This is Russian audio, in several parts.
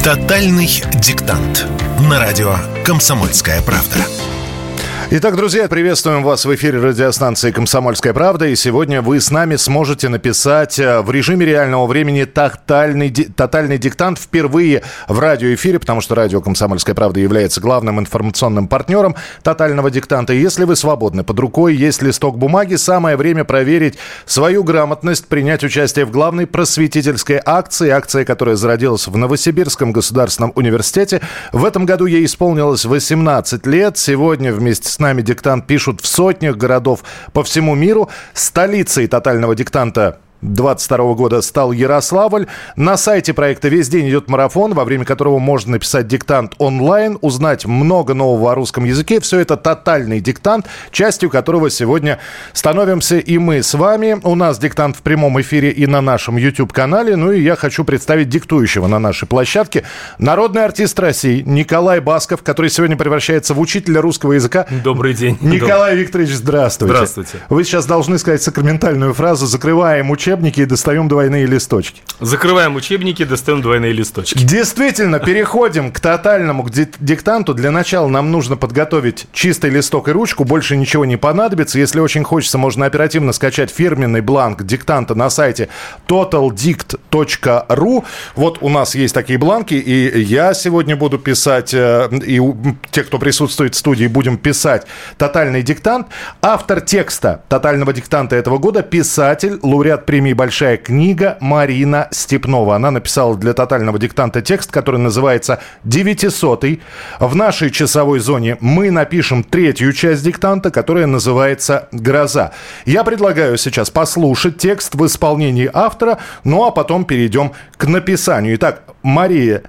Тотальный диктант. На радио «Комсомольская правда». Итак, друзья, приветствуем вас в эфире радиостанции «Комсомольская правда». И сегодня вы с нами сможете написать в режиме реального времени тотальный диктант впервые в радиоэфире, потому что радио «Комсомольская правда» является главным информационным партнером тотального диктанта. И если вы свободны, под рукой есть листок бумаги, самое время проверить свою грамотность, принять участие в главной просветительской акции, которая зародилась в Новосибирском государственном университете. В этом году ей исполнилось 18 лет. Сегодня вместе с нами диктант пишут в сотнях городов по всему миру. Столицей тотального диктанта 2022 года стал Ярославль. На сайте проекта весь день идет марафон, во время которого можно написать диктант онлайн, узнать много нового о русском языке. Все это тотальный диктант, частью которого сегодня становимся и мы с вами. У нас диктант в прямом эфире и на нашем YouTube-канале. Ну и я хочу представить диктующего на нашей площадке. Народный артист России Николай Басков, который сегодня превращается в учителя русского языка. Добрый день. Николай Викторович, здравствуйте. Здравствуйте. Вы сейчас должны сказать сакраментальную фразу «Закрываем учебники и достаем двойные листочки». Закрываем учебники, достаем двойные листочки. Действительно, переходим к тотальному диктанту. Для начала нам нужно подготовить чистый листок и ручку. Больше ничего не понадобится. Если очень хочется, можно оперативно скачать фирменный бланк диктанта на сайте totaldict.ru. Вот у нас есть такие бланки, и я сегодня буду писать, и те, кто присутствует в студии, будем писать тотальный диктант. Автор текста тотального диктанта этого года — писатель, лауреат премии «Большая книга» Марина Степнова. Она написала для тотального диктанта текст, который называется «900-й». В нашей часовой зоне мы напишем третью часть диктанта, которая называется «Гроза». Я предлагаю сейчас послушать текст в исполнении автора, ну а потом перейдем к написанию. Итак, Марина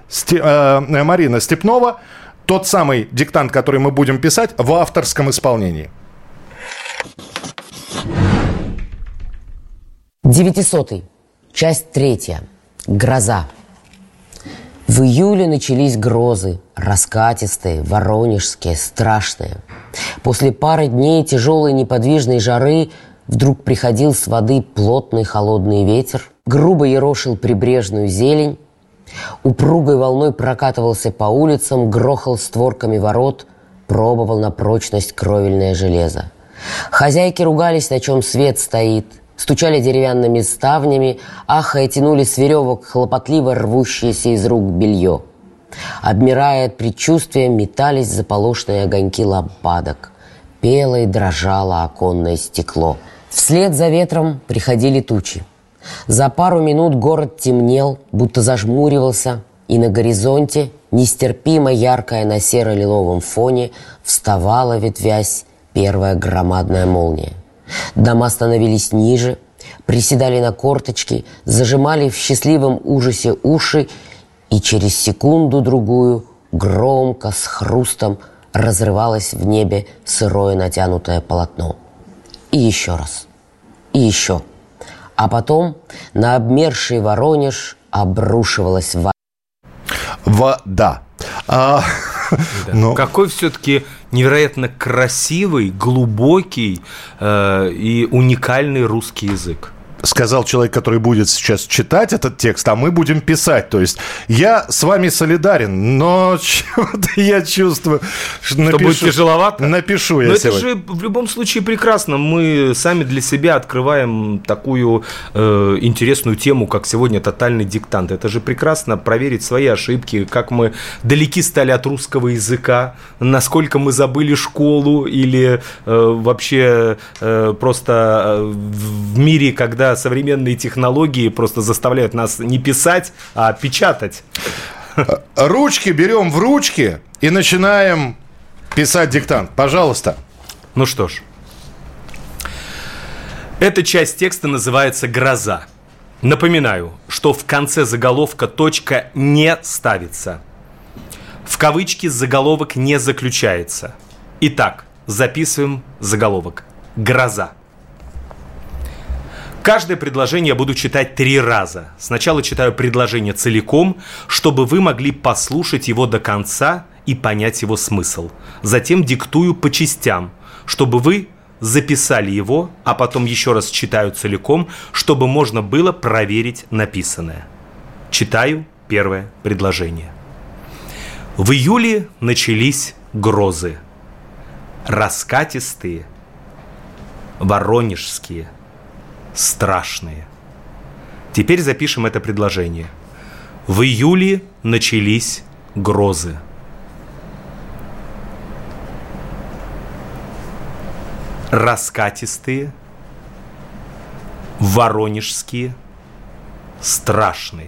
Степнова, тот самый диктант, который мы будем писать в авторском исполнении. 900-й. Часть 3. Гроза. В июле начались грозы. Раскатистые, воронежские, страшные. После пары дней тяжелой неподвижной жары вдруг приходил с воды плотный холодный ветер, грубо ерошил прибрежную зелень, упругой волной прокатывался по улицам, грохал створками ворот, пробовал на прочность кровельное железо. Хозяйки ругались, на чем свет стоит, стучали деревянными ставнями, ахая тянули с веревок хлопотливо рвущееся из рук белье. Обмирая от предчувствия, метались заполошенные огоньки лампадок. Пело и дрожало оконное стекло. Вслед за ветром приходили тучи. За пару минут город темнел, будто зажмуривался, и на горизонте, нестерпимо яркая на серо-лиловом фоне, вставала, ветвясь, первая громадная молния. Дома становились ниже, приседали на корточки, зажимали в счастливом ужасе уши, и через секунду-другую громко, с хрустом разрывалось в небе сырое натянутое полотно. И еще раз. И еще. А потом на обмерший Воронеж обрушивалась вода. Да. Какой все-таки невероятно красивый, глубокий и уникальный русский язык. Сказал человек, который будет сейчас читать этот текст, а мы будем писать. То есть я с вами солидарен, но чего-то я чувствую, что будет тяжеловато. Напишу я но сегодня. Это же в любом случае прекрасно. Мы сами для себя открываем такую интересную тему, как сегодня тотальный диктант. Это же прекрасно проверить свои ошибки, как мы далеки стали от русского языка, насколько мы забыли школу или вообще просто в мире, когда современные технологии просто заставляют нас не писать, а печатать. Ручки берем в ручки и начинаем писать диктант. Пожалуйста. Ну что ж. Эта часть текста называется «Гроза». Напоминаю, что в конце заголовка точка не ставится. В кавычки заголовок не заключается. Итак, записываем заголовок. «Гроза». Каждое предложение я буду читать 3 раза. Сначала читаю предложение целиком, чтобы вы могли послушать его до конца и понять его смысл. Затем диктую по частям, чтобы вы записали его, а потом еще раз читаю целиком, чтобы можно было проверить написанное. Читаю первое предложение. В июле начались грозы. Раскатистые, воронежские, страшные. Теперь запишем это предложение. В июле начались грозы. Раскатистые, воронежские, страшные.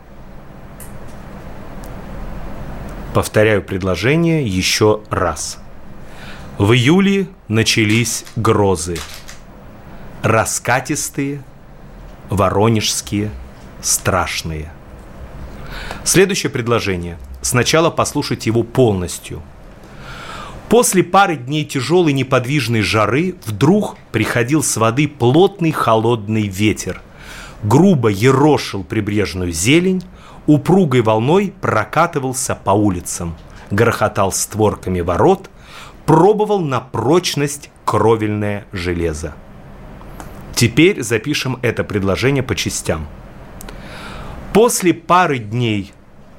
Повторяю предложение еще раз. В июле начались грозы. Раскатистые, воронежские, страшные. Следующее предложение. Сначала послушайте его полностью. После пары дней тяжелой неподвижной жары вдруг приходил с воды плотный холодный ветер. Грубо ерошил прибрежную зелень, упругой волной прокатывался по улицам, грохотал створками ворот, пробовал на прочность кровельное железо. Теперь запишем это предложение по частям. После пары дней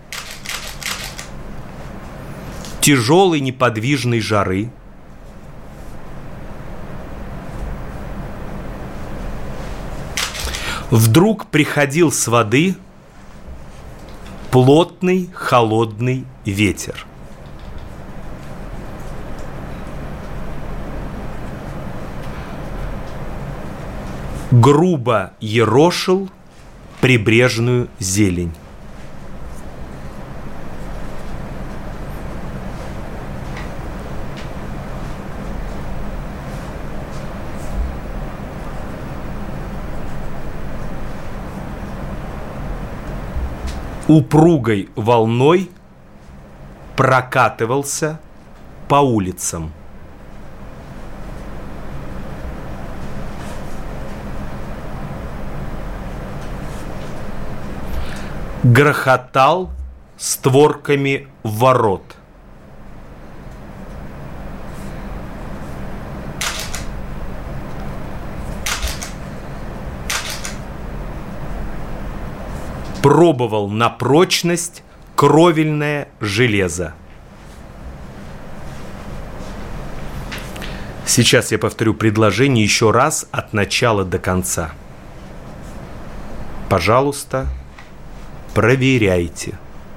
тяжелой неподвижной жары вдруг приходил с воды плотный холодный ветер. Грубо ерошил прибрежную зелень. Упругой волной прокатывался по улицам. Грохотал створками ворот. Пробовал на прочность кровельное железо. Сейчас я повторю предложение еще раз от начала до конца. Пожалуйста, проверяйте.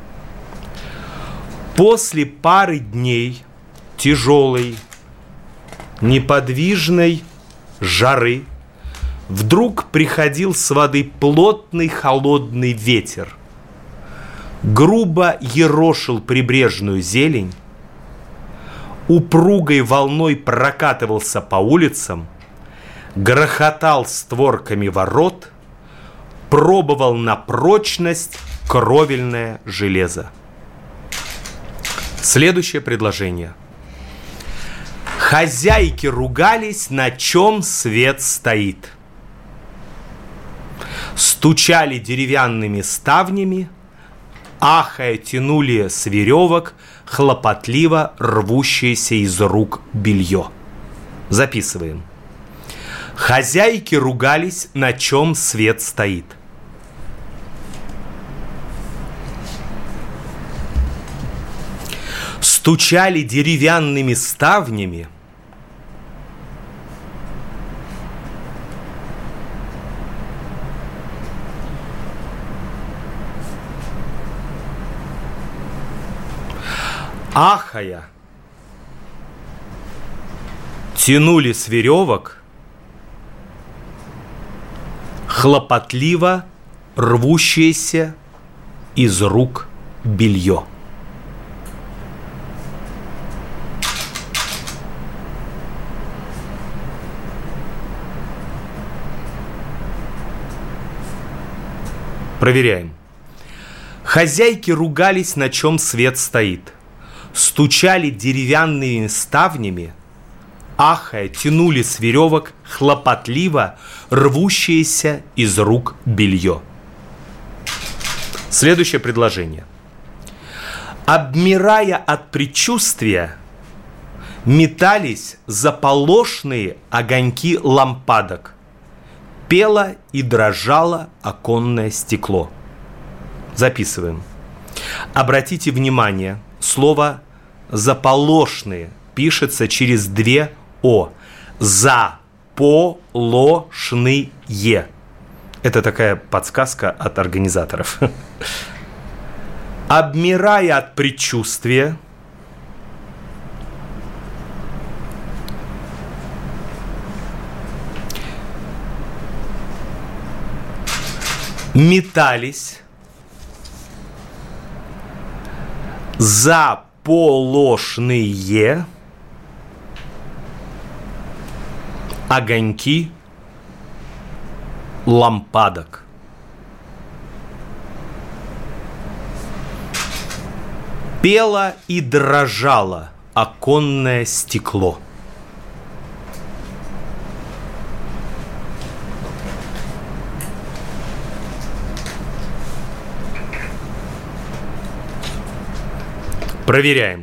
После пары дней тяжелой, неподвижной жары вдруг приходил с воды плотный холодный ветер, грубо ерошил прибрежную зелень, упругой волной прокатывался по улицам, грохотал створками ворот, пробовал на прочность кровельное железо. Следующее предложение. Хозяйки ругались, на чем свет стоит. Стучали деревянными ставнями, ахая тянули с веревок хлопотливо рвущееся из рук белье. Записываем. Хозяйки ругались, на чем свет стоит. Стучали деревянными ставнями, ахая тянули с веревок хлопотливо рвущееся из рук белье. Проверяем. Хозяйки ругались, на чем свет стоит. Стучали деревянными ставнями, ахая тянули с веревок хлопотливо рвущееся из рук белье. Следующее предложение. Обмирая от предчувствия, метались заполошные огоньки лампадок. Пело и дрожало оконное стекло. Записываем. Обратите внимание, слово «заполошные» пишется через 2 «о». Заполошные. Это такая подсказка от организаторов. Обмирая от предчувствия, метались заполошные огоньки лампадок. Пело и дрожало оконное стекло. Проверяем.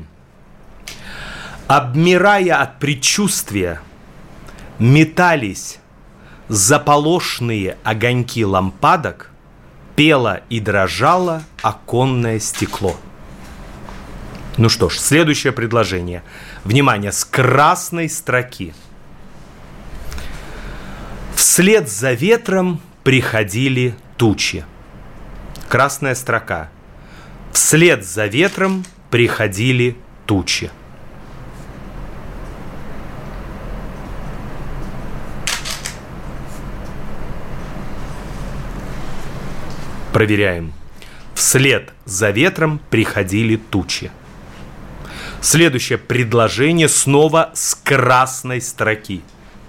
Обмирая от предчувствия, метались заполошные огоньки лампадок, пело и дрожало оконное стекло. Ну что ж, следующее предложение. Внимание, с красной строки. Вслед за ветром приходили тучи. Красная строка. Вслед за ветром приходили тучи. Проверяем. Вслед за ветром приходили тучи. Следующее предложение снова с красной строки.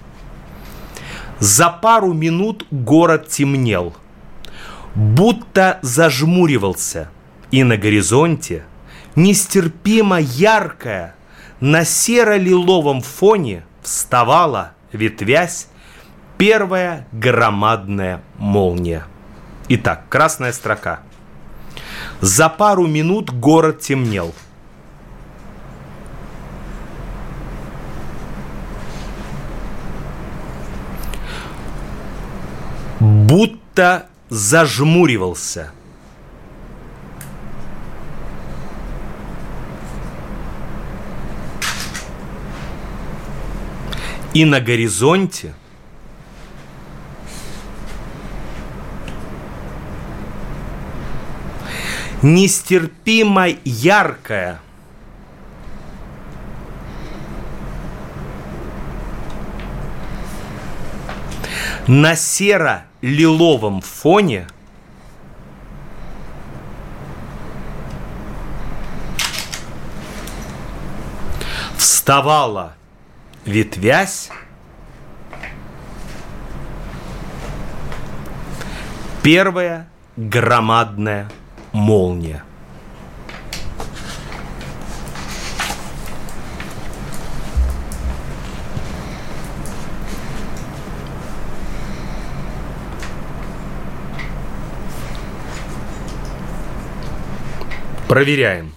За пару минут город темнел, будто зажмуривался, и на горизонте нестерпимо яркая на серо-лиловом фоне вставала, ветвясь, первая громадная молния. Итак, красная строка. За пару минут город темнел. Будто зажмуривался. И на горизонте нестерпимо яркая на серо-лиловом фоне вставала, ветвясь, первая громадная молния. Проверяем.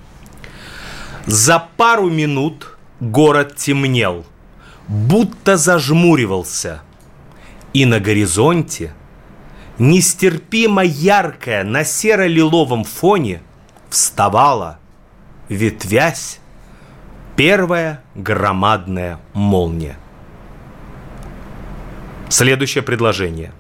За пару минут город темнел, будто зажмуривался, и на горизонте нестерпимо яркая на серо-лиловом фоне вставала, ветвясь, первая громадная молния. Следующее предложение.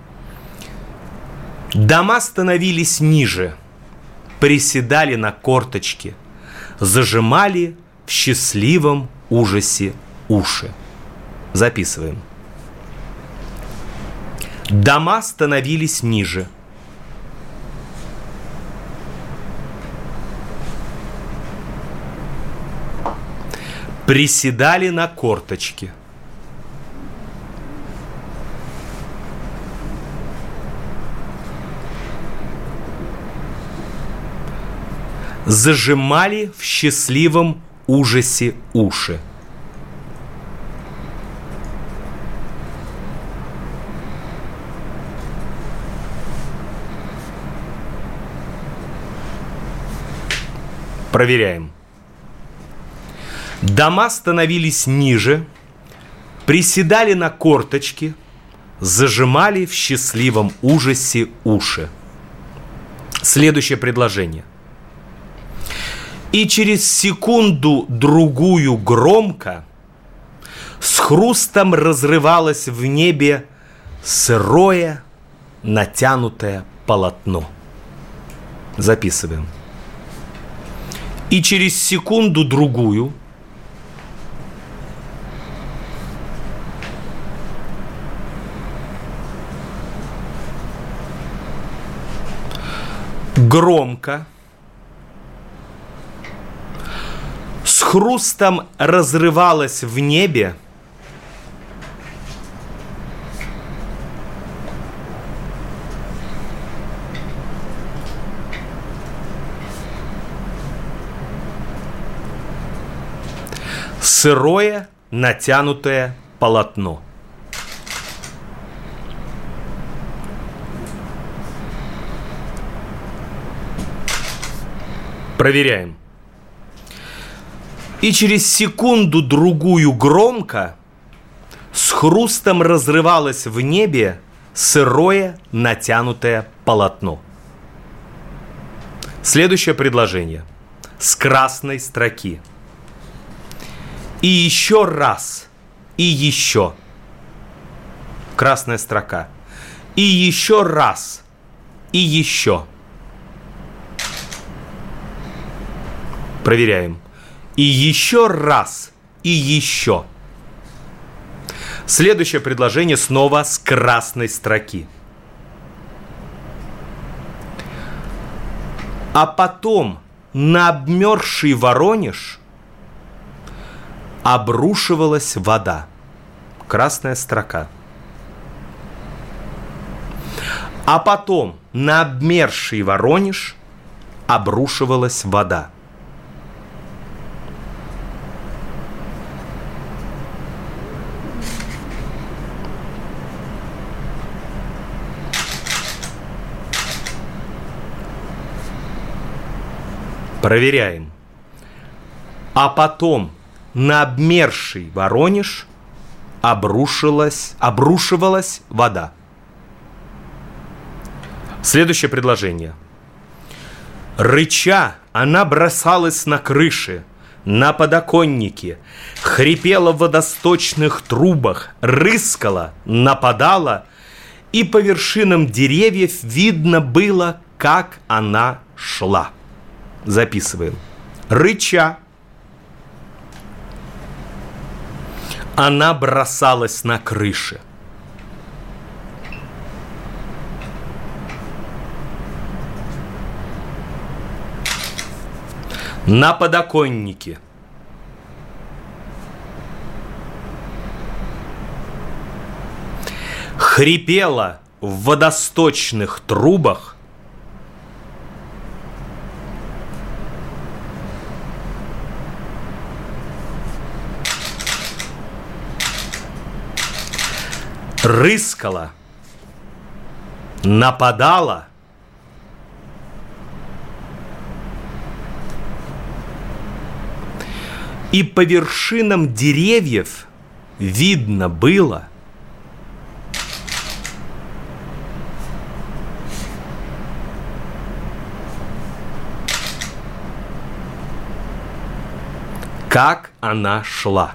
Дома становились ниже, приседали на корточки, зажимали в счастливом ужасе уши. Записываем. Дома становились ниже. Приседали на корточки. Зажимали в счастливом ужасе уши. Проверяем. Дома становились ниже, приседали на корточки, зажимали в счастливом ужасе уши. Следующее предложение. И через секунду-другую громко с хрустом разрывалось в небе сырое натянутое полотно. Записываем. И через секунду-другую громко с хрустом разрывалось в небе сырое натянутое полотно. Проверяем. И через секунду-другую громко с хрустом разрывалось в небе сырое натянутое полотно. Следующее предложение. С красной строки. И еще раз. И еще. Красная строка. И еще раз. И еще. Проверяем. И еще раз. И еще. Следующее предложение снова с красной строки. А потом на обмерзший Воронеж обрушивалась вода. Красная строка. А потом на обмерзший Воронеж обрушивалась вода. Проверяем. А потом на обмерзший Воронеж обрушивалась вода. Следующее предложение. Рыча, она бросалась на крыши, на подоконники, хрипела в водосточных трубах, рыскала, нападала, и по вершинам деревьев видно было, как она шла. Записываем. Рыча, она бросалась на крыши. На подоконнике. Хрипела в водосточных трубах. Рыскала, нападала, и по вершинам деревьев видно было, как она шла.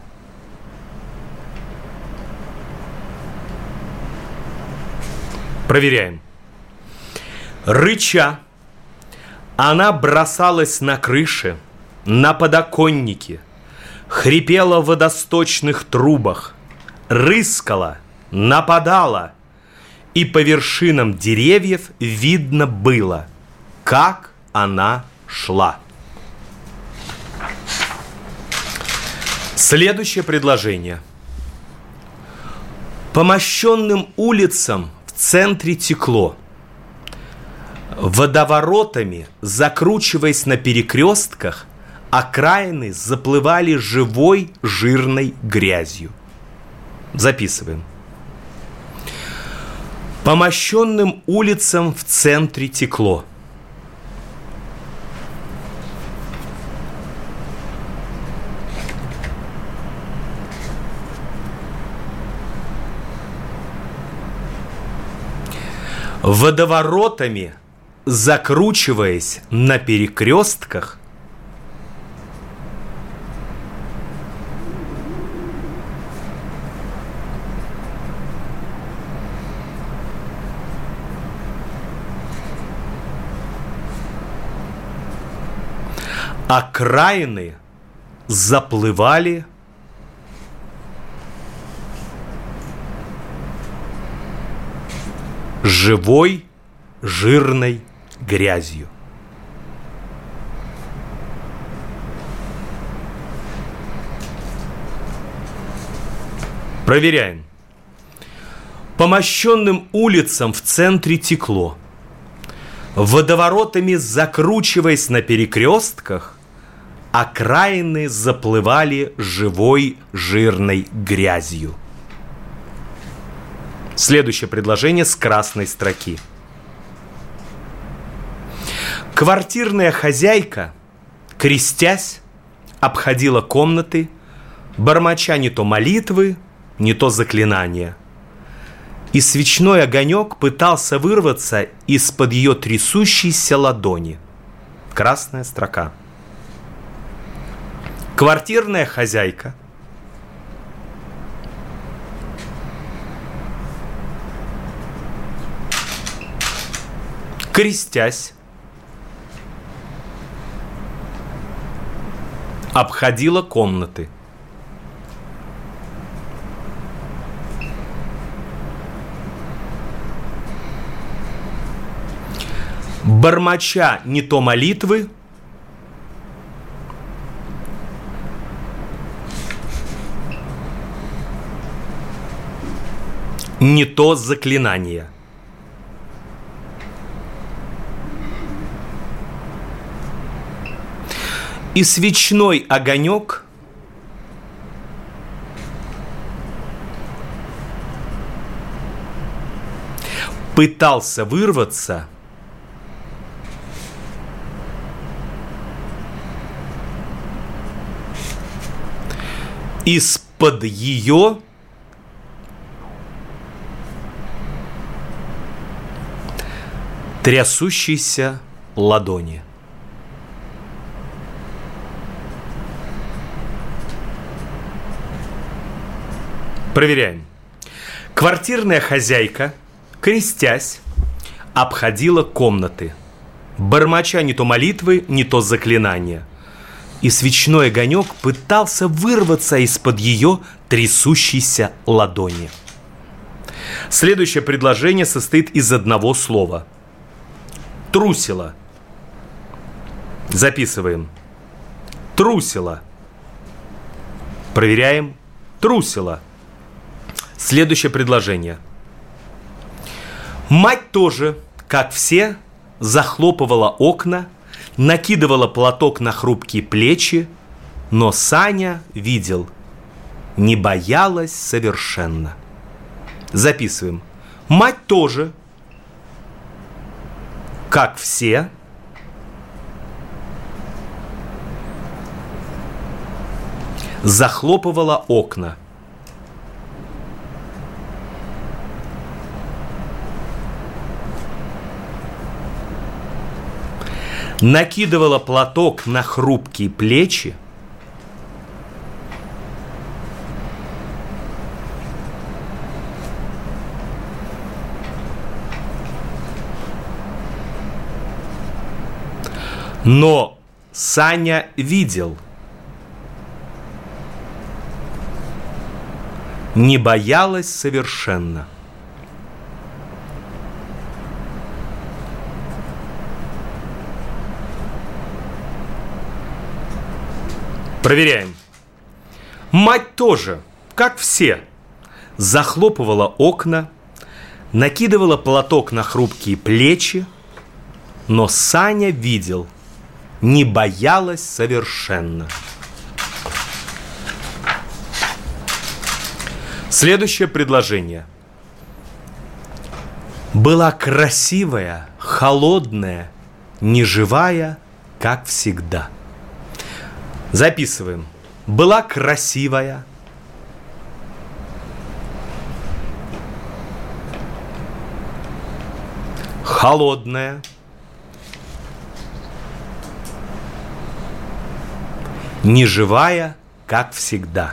Проверяем. Рыча, она бросалась на крыши, на подоконники, хрипела в водосточных трубах, рыскала, нападала, и по вершинам деревьев видно было, как она шла. Следующее предложение. По мощенным улицам в центре текло. Водоворотами, закручиваясь на перекрестках, окраины заплывали живой жирной грязью. Записываем. По мощенным улицам в центре текло. Водоворотами, закручиваясь на перекрестках, Окраины заплывали живой жирной грязью. Проверяем. По мощенным улицам в центре текло. Водоворотами закручиваясь на перекрестках, окраины заплывали живой жирной грязью. Следующее предложение с красной строки. Квартирная хозяйка, крестясь, обходила комнаты, бормоча не то молитвы, не то заклинания. И свечной огонек пытался вырваться из-под ее трясущейся ладони. Красная строка. Квартирная хозяйка, крестясь, обходила комнаты. Бормоча не то молитвы, не то заклинание. И свечной огонек пытался вырваться из-под ее трясущейся ладони. Проверяем. Квартирная хозяйка, крестясь, обходила комнаты, бормоча не то молитвы, не то заклинания. И свечной огонек пытался вырваться из-под ее трясущейся ладони. Следующее предложение состоит из одного слова. Трусила. Записываем. Трусила. Проверяем. Трусила. Следующее предложение. Мать тоже, как все, захлопывала окна, накидывала платок на хрупкие плечи, но Саня видел, не боялась совершенно. Записываем. Мать тоже, как все, захлопывала окна. Накидывала платок на хрупкие плечи, но Саня видел, не боялась совершенно. Проверяем. Мать тоже, как все, захлопывала окна, накидывала платок на хрупкие плечи, но Саня видел, не боялась совершенно. Следующее предложение. Была красивая, холодная, неживая, как всегда. Записываем. Была красивая, холодная, неживая, как всегда.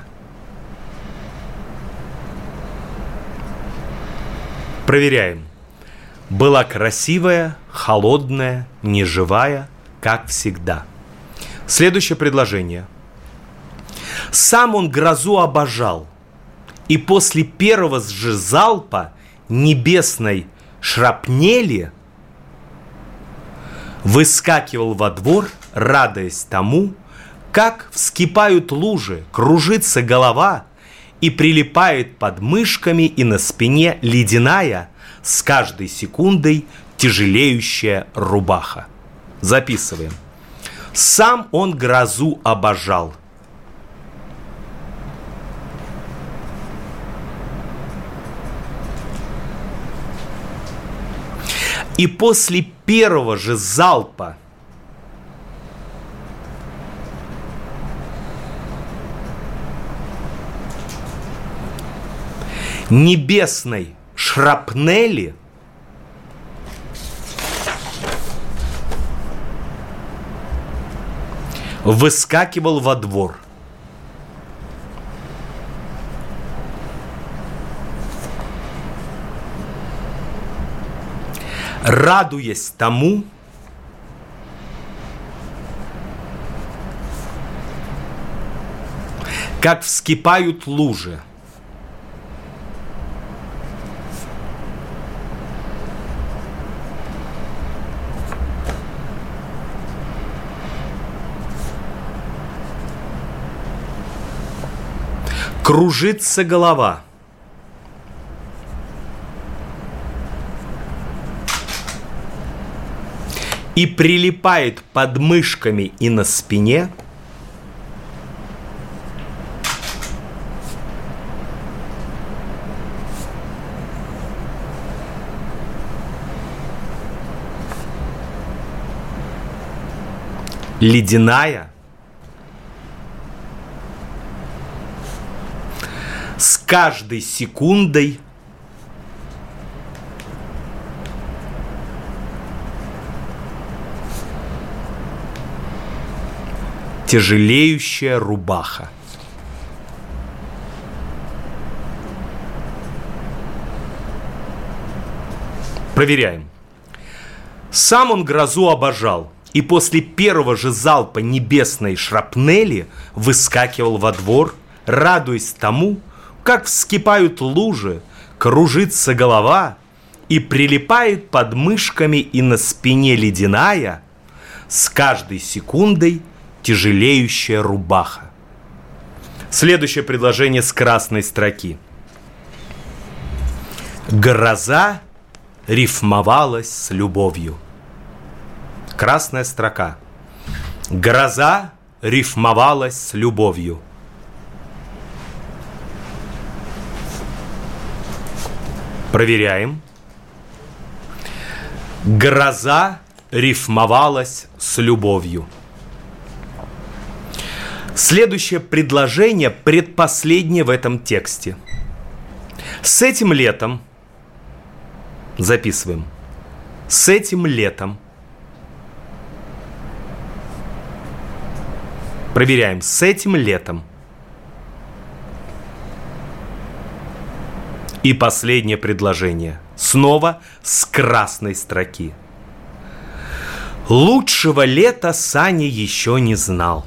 Проверяем. Была красивая, холодная, неживая, как всегда. Следующее предложение. Сам он грозу обожал, и после первого же залпа небесной шрапнели выскакивал во двор, радуясь тому, как вскипают лужи, кружится голова и прилипает под мышками и на спине ледяная, с каждой секундой тяжелеющая рубаха. Записываем. Сам он грозу обожал. И после первого же залпа небесной шрапнели выскакивал во двор. Радуясь тому, как вскипают лужи, кружится голова, и прилипает под мышками и на спине ледяная, с каждой секундой тяжелеющая рубаха. Проверяем. Сам он грозу обожал, и после первого же залпа небесной шрапнели выскакивал во двор, радуясь тому, как вскипают лужи, кружится голова и прилипает под мышками и на спине ледяная, с каждой секундой тяжелеющая рубаха. Следующее предложение с красной строки. Гроза рифмовалась с любовью. Красная строка. Гроза рифмовалась с любовью. Проверяем. Гроза рифмовалась с любовью. Следующее предложение предпоследнее в этом тексте. С этим летом, записываем, с этим летом, проверяем, с этим летом. И последнее предложение, снова с красной строки. Лучшего лета Саня еще не знал.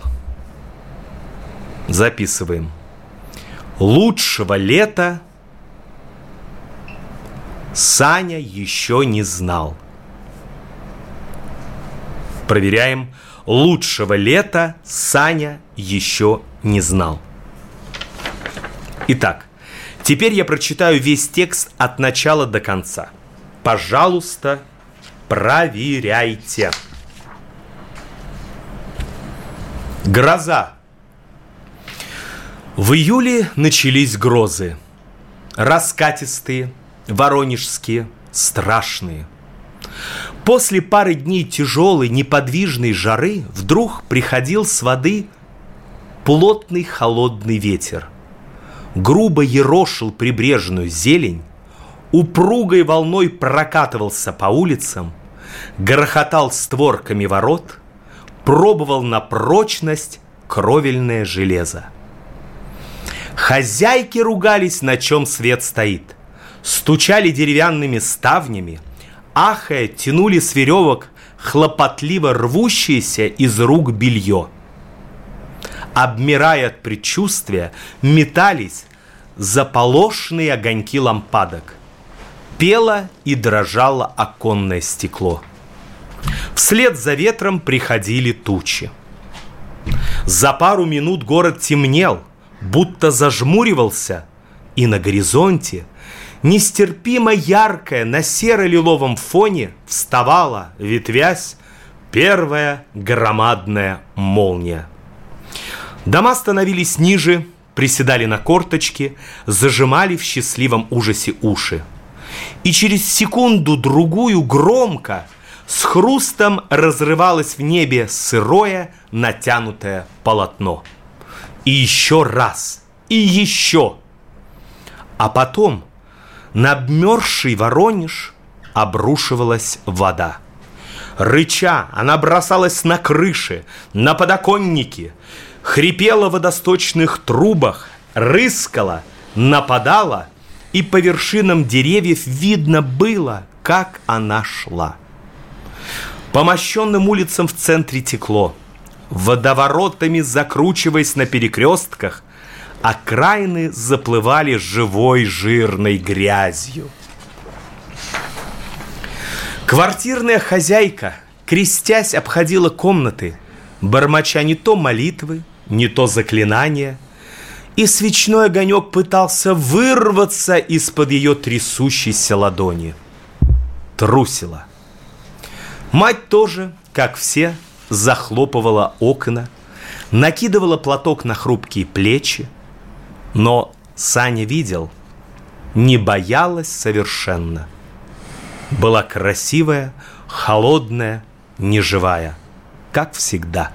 Записываем. Лучшего лета Саня еще не знал. Проверяем. Лучшего лета Саня еще не знал. Итак, теперь я прочитаю весь текст от начала до конца. Пожалуйста, проверяйте. Гроза. В июле начались грозы. Раскатистые, воронежские, страшные. После пары дней тяжелой, неподвижной жары вдруг приходил с воды плотный холодный ветер. Грубо ерошил прибрежную зелень, упругой волной прокатывался по улицам, грохотал створками ворот, пробовал на прочность кровельное железо. Хозяйки ругались, на чем свет стоит, стучали деревянными ставнями, ахая, тянули с веревок хлопотливо рвущееся из рук белье. обмирая от предчувствия, метались заполошенные огоньки лампадок. Пело и дрожало оконное стекло. Вслед за ветром приходили тучи. За пару минут город темнел, будто зажмуривался, и на горизонте нестерпимо яркая на серо-лиловом фоне вставала, ветвясь, первая громадная молния. Дома становились ниже, приседали на корточки, зажимали в счастливом ужасе уши. И через секунду-другую громко, с хрустом разрывалось в небе сырое, натянутое полотно. И еще раз, и еще. А потом на обмерзший Воронеж обрушивалась вода. Рыча, она бросалась на крыши, на подоконники, хрипела в водосточных трубах, рыскала, нападала, и по вершинам деревьев видно было, как она шла. По мощенным улицам в центре текло, водоворотами закручиваясь на перекрестках, окраины заплывали живой жирной грязью. Квартирная хозяйка, крестясь, обходила комнаты, бормоча не то молитвы, не то заклинания, и свечной огонек пытался вырваться из-под ее трясущейся ладони. Трусила. Мать тоже, как все, захлопывала окна, накидывала платок на хрупкие плечи, но Саня видел, не боялась совершенно. Была красивая, холодная, неживая, как всегда.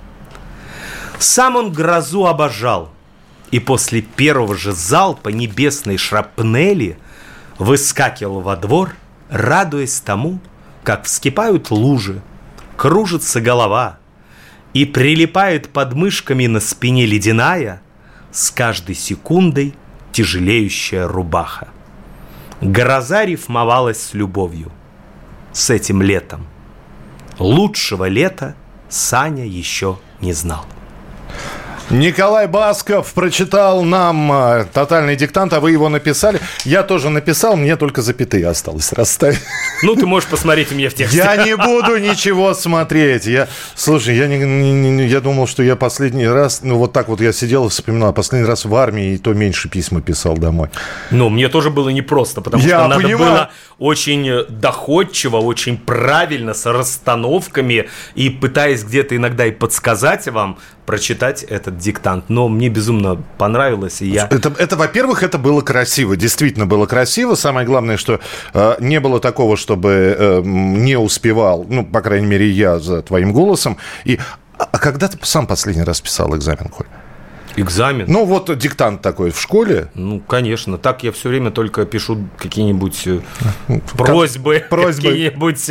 Сам он грозу обожал, и после первого же залпа небесной шрапнели выскакивал во двор, радуясь тому, как вскипают лужи, кружится голова и прилипает под мышками на спине ледяная, с каждой секундой тяжелеющая рубаха. Гроза рифмовалась с любовью, с этим летом. Лучшего лета Саня еще не знал. Николай Басков прочитал нам «Тотальный диктант», а вы его написали. Я тоже написал, мне только запятые осталось расставить. Ну, ты можешь посмотреть у меня в тексте. Я не буду ничего смотреть. Слушай, я думал, что я последний раз, вот так вот я сидел и вспоминал, последний раз в армии, и то меньше письма писал домой. Ну, мне тоже было непросто, потому что надо было очень доходчиво, очень правильно, с расстановками, и пытаясь где-то иногда и подсказать вам, прочитать этот диктант. Но мне безумно понравилось, и я... Это, во-первых, это было красиво. Действительно было красиво. Самое главное, что не было такого, чтобы не успевал, ну, по крайней мере, я за твоим голосом. А когда ты сам последний раз писал экзамен, Коль? Экзамен? Ну, вот диктант такой в школе. Ну, конечно. Так я все время только пишу какие-нибудь просьбы. Какие-нибудь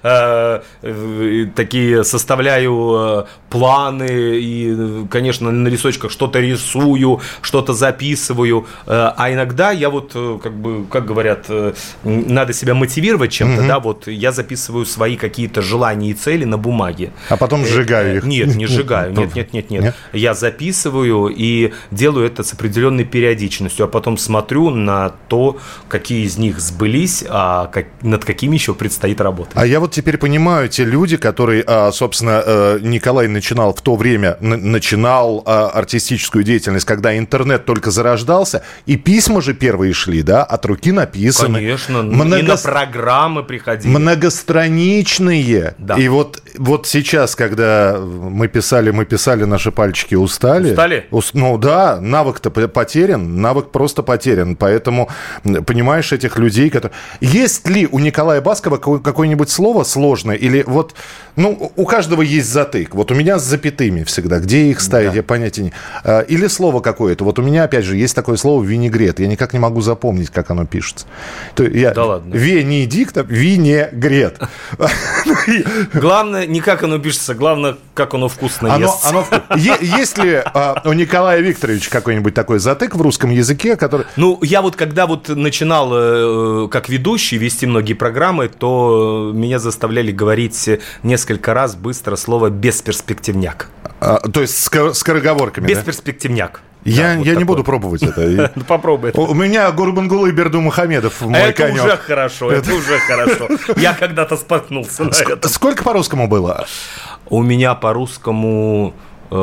такие составляю планы. И, конечно, на рисочках что-то рисую, что-то записываю. А иногда я вот, как говорят, надо себя мотивировать чем-то, да, вот я записываю свои какие-то желания и цели на бумаге. А потом сжигаю их. Нет, не сжигаю. Нет. Я записываю и делаю это с определенной периодичностью, а потом смотрю на то, какие из них сбылись, а над какими еще предстоит работать. А я вот теперь понимаю те люди, которые, собственно, Николай начинал в то время, начинал артистическую деятельность, когда интернет только зарождался, и письма же первые шли, да, от руки написаны. Конечно, и на программы приходили. Многостраничные. Да. И вот сейчас, когда мы писали, наши пальчики устали. Устали? Ну да, навык-то потерян, навык просто потерян. Поэтому, понимаешь, этих людей, которые... Есть ли у Николая Баскова какое-нибудь слово сложное? Или вот, ну, у каждого есть затык. Вот у меня с запятыми всегда. Где их ставить, да. Я понятия не... Или слово какое-то. Вот у меня, опять же, есть такое слово «винегрет». Я никак не могу запомнить, как оно пишется. Да ладно. Венедиктов, винегрет. Главное, не как оно пишется, главное, как оно вкусно естся. Есть ли у Николая Викторовича какой-нибудь такой затык в русском языке, который... Ну, я вот когда вот начинал как ведущий вести многие программы, то меня заставляли говорить несколько раз быстро слово «бесперспективняк». То есть скороговорками, да? Бесперспективняк. Я не буду пробовать это. Попробуй это. У меня Гурбангулы Бердумухамедов мой конек. Это уже хорошо, это уже хорошо. Я когда-то споткнулся на этом. Сколько по-русскому было? У меня по-русскому...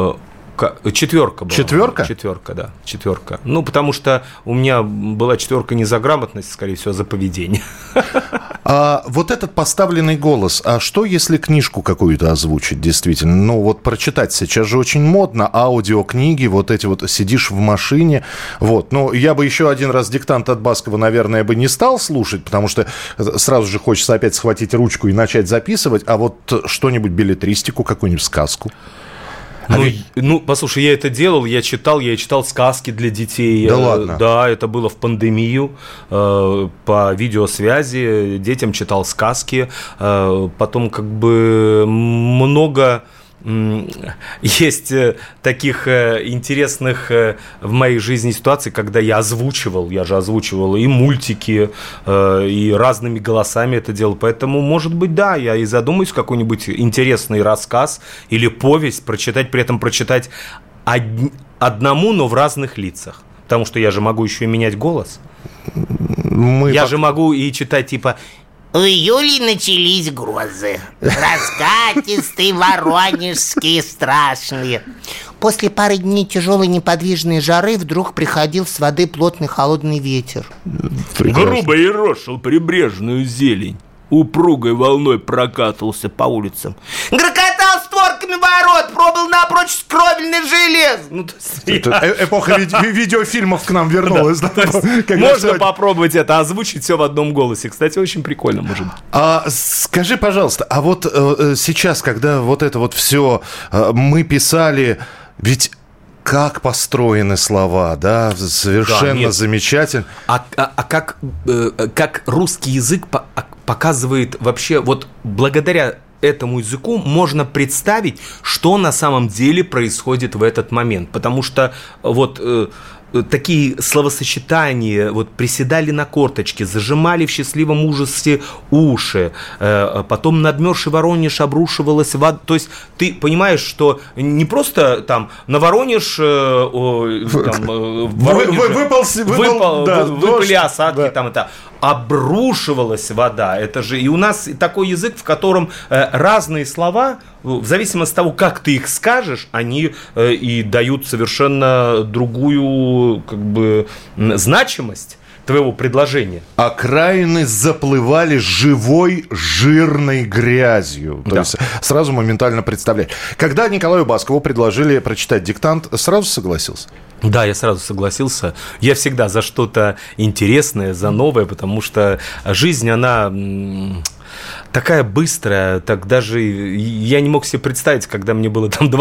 4 была. 4? 4, да. 4. Ну, потому что у меня была 4 не за грамотность, скорее всего, а за поведение. А вот этот поставленный голос, а что если книжку какую-то озвучить действительно? Ну, вот прочитать сейчас же очень модно, аудиокниги, вот эти вот, сидишь в машине, вот. Ну, я бы еще один раз диктант от Баскова, наверное, бы не стал слушать, потому что сразу же хочется опять схватить ручку и начать записывать, а вот что-нибудь, беллетристику, какую-нибудь сказку. Послушай, я это делал, я читал сказки для детей. Да ладно? Да, это было в пандемию, по видеосвязи, детям читал сказки, потом как бы много... Есть таких интересных в моей жизни ситуаций, когда я же озвучивал и мультики, и разными голосами это делал. Поэтому, может быть, да, я и задумаюсь какой-нибудь интересный рассказ или повесть прочитать, при этом прочитать одному, но в разных лицах. Потому что я же могу еще и менять голос. Я же могу и читать типа... У Юли начались грозы, раскатистые, воронежские, страшные. После пары дней тяжелой неподвижной жары вдруг приходил с воды плотный холодный ветер. Грубо ерошил прибрежную зелень, упругой волной прокатывался по улицам. Грохотал створками ворот, пробыл напрочь кровельный желез. Эпоха видеофильмов к нам вернулась. Можно попробовать это, озвучить все в одном голосе. Кстати, очень прикольно, может быть. Скажи, пожалуйста, а вот сейчас, когда вот это вот все мы писали, ведь как построены слова, да, совершенно замечательно. Как русский язык показывает вообще, вот благодаря этому языку можно представить, что на самом деле происходит в этот момент. Потому что вот такие словосочетания, вот приседали на корточки, зажимали в счастливом ужасе уши, потом надмерзший Воронеж обрушивалась вода. То есть ты понимаешь, что не просто там на Воронеж выпали осадки, там это обрушивалась вода. Это же и у нас такой язык, в котором разные слова, в зависимости от того, как ты их скажешь, они и дают совершенно другую как бы значимость твоего предложения. Окраины заплывали живой, жирной грязью. То есть сразу моментально представлять. Когда Николаю Баскову предложили прочитать диктант, сразу согласился? Да, я сразу согласился. Я всегда за что-то интересное, за новое, потому что жизнь, она такая быстрая, так даже я не мог себе представить, когда мне было там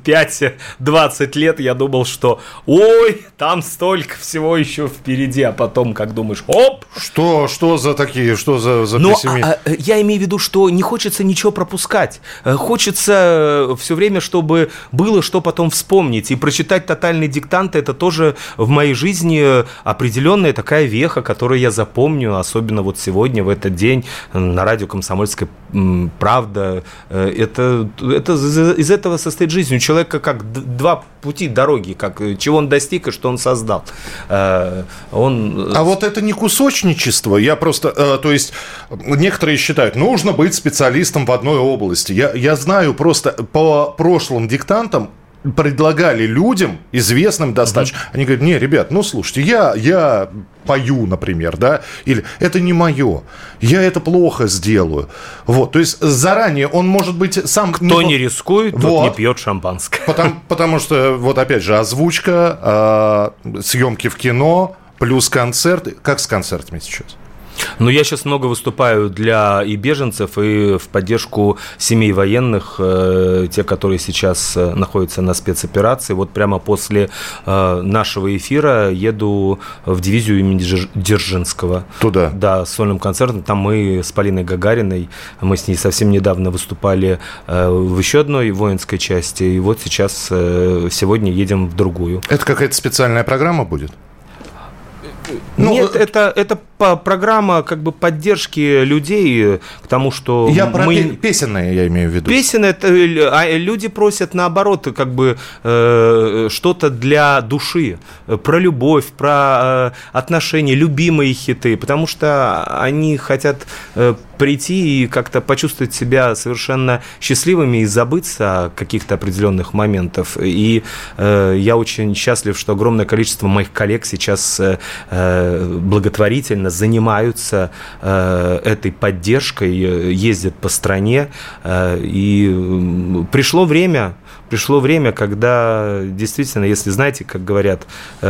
25-20 лет, я думал, что ой, там столько всего еще впереди, а потом, как думаешь, оп! Что за такие, что за пессимизм? Я имею в виду, что не хочется ничего пропускать, хочется все время, чтобы было что потом вспомнить, и прочитать «Тотальный диктант» — это тоже в моей жизни определенная такая веха, которую я запомню, особенно вот сегодня, в этот день, на радио «Комсомольская правда». Это из этого состоит жизнь. У человека как два пути дороги, как, чего он достиг и что он создал. А вот это не кусочничество. Я просто... то есть, некоторые считают, нужно быть специалистом в одной области. Я знаю просто по прошлым диктантам, предлагали людям, известным достаточно, они говорят, не, ребят, ну, слушайте, я пою, например, да, или это не мое, я это плохо сделаю. Вот, то есть заранее он, может быть, сам... Кто не рискует, тот не пьет шампанское. Потому что, вот опять же, озвучка, съемки в кино, плюс концерты. Как с концертами сейчас? Ну, я сейчас много выступаю для и беженцев, и в поддержку семей военных, те, которые сейчас находятся на спецоперации. Вот прямо после нашего эфира еду в дивизию имени Дзержинского. Туда? Да, с сольным концертом. Там мы с Полиной Гагариной, мы с ней совсем недавно выступали в еще одной воинской части, и вот сейчас, сегодня едем в другую. Это какая-то специальная программа будет? Нет, это программа как бы поддержки людей к тому, что Я про песенные, я имею в виду. Песенные, люди просят наоборот как бы что-то для души, про любовь, про отношения, любимые хиты, потому что они хотят прийти и как-то почувствовать себя совершенно счастливыми и забыться о каких-то определенных моментах. И я очень счастлив, что огромное количество моих коллег сейчас благотворительно занимаются этой поддержкой, ездят по стране. И пришло время, когда действительно, если знаете, как говорят,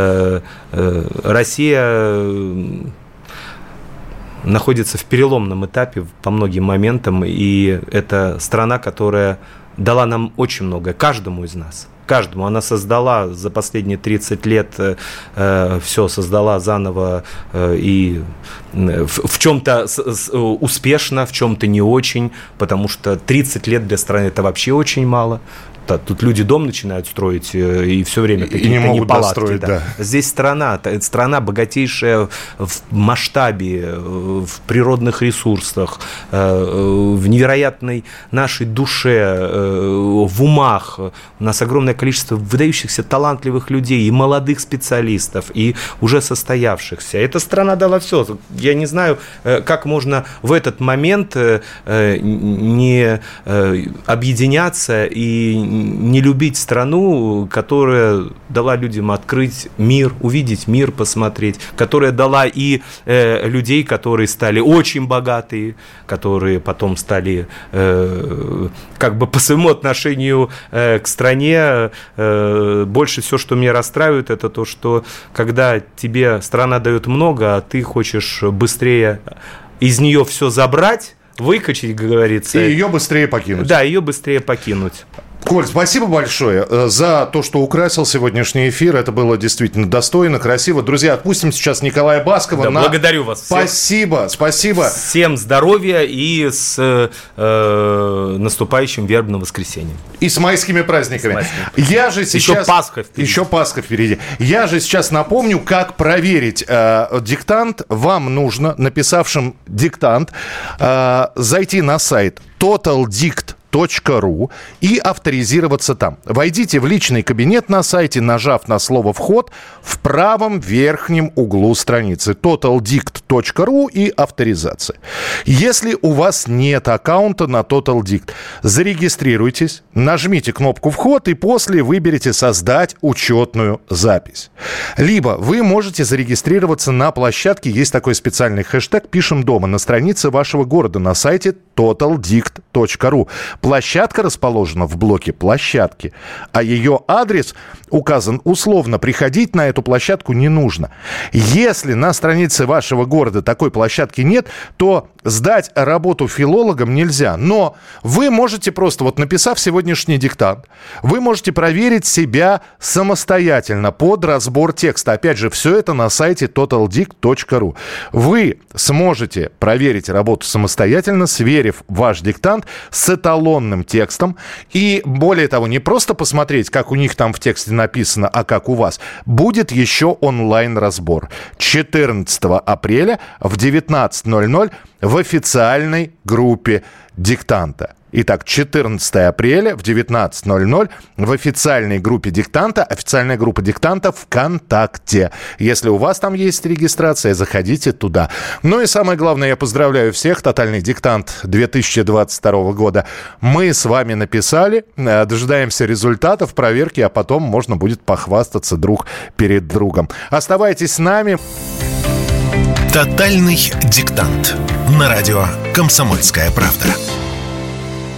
Россия находится в переломном этапе по многим моментам, и это страна, которая дала нам очень многое, каждому из нас. Каждому. Она создала за последние 30 лет, все создала заново и в чем-то успешно, в чем-то не очень, потому что 30 лет для страны это вообще очень мало. Тут люди дом начинают строить и все время какие-то неполадки. Да. Здесь страна богатейшая в масштабе, в природных ресурсах, в невероятной нашей душе, в умах. У нас огромное количество выдающихся талантливых людей, и молодых специалистов, и уже состоявшихся. Эта страна дала все. Я не знаю, как можно в этот момент не объединяться и не любить страну, которая дала людям открыть мир, увидеть мир, посмотреть, которая дала и людей, которые стали очень богатые, которые потом стали как бы по своему отношению к стране. Больше всего, что меня расстраивает, это то, что когда тебе страна дает много, а ты хочешь быстрее из нее все забрать, выкачать, как говорится. И ее быстрее покинуть. Да, ее быстрее покинуть. Коль, спасибо большое за то, что украсил сегодняшний эфир. Это было действительно достойно, красиво. Друзья, отпустим сейчас Николая Баскова. Да, благодарю вас. Спасибо. Всем здоровья и с наступающим вербным воскресеньем. И с майскими праздниками. Я же сейчас... Еще Пасха впереди. Я же сейчас напомню, как проверить диктант. Вам нужно, написавшим диктант, зайти на сайт totaldict.ru и авторизироваться там. Войдите в личный кабинет на сайте, нажав на слово «Вход» в правом верхнем углу страницы. totaldict.ru и авторизация. Если у вас нет аккаунта на TotalDict, зарегистрируйтесь, нажмите кнопку «Вход» и после выберите «Создать учетную запись». Либо вы можете зарегистрироваться на площадке, есть такой специальный хэштег «Пишем дома» на странице вашего города на сайте totaldict.ru. Площадка расположена в блоке «Площадки», а ее адрес указан условно. Приходить на эту площадку не нужно. Если на странице вашего города такой площадки нет, то сдать работу филологам нельзя. Но вы можете просто, вот написав сегодняшний диктант, вы можете проверить себя самостоятельно под разбор текста. Опять же, все это на сайте totaldict.ru. Вы сможете проверить работу самостоятельно, сверив ваш диктант с эталонным текстом. И более того, не просто посмотреть, как у них там в тексте написано, а как у вас. Будет еще онлайн-разбор. 14 апреля в 19:00 в официальной группе диктанта. Итак, 14 апреля в 19:00 в официальной группе диктанта, официальная группа диктанта ВКонтакте. Если у вас там есть регистрация, заходите туда. Ну и самое главное, я поздравляю всех. Тотальный диктант 2022 года мы с вами написали. Дожидаемся результатов проверки, а потом можно будет похвастаться друг перед другом. Оставайтесь с нами. Тотальный диктант на радио «Комсомольская правда».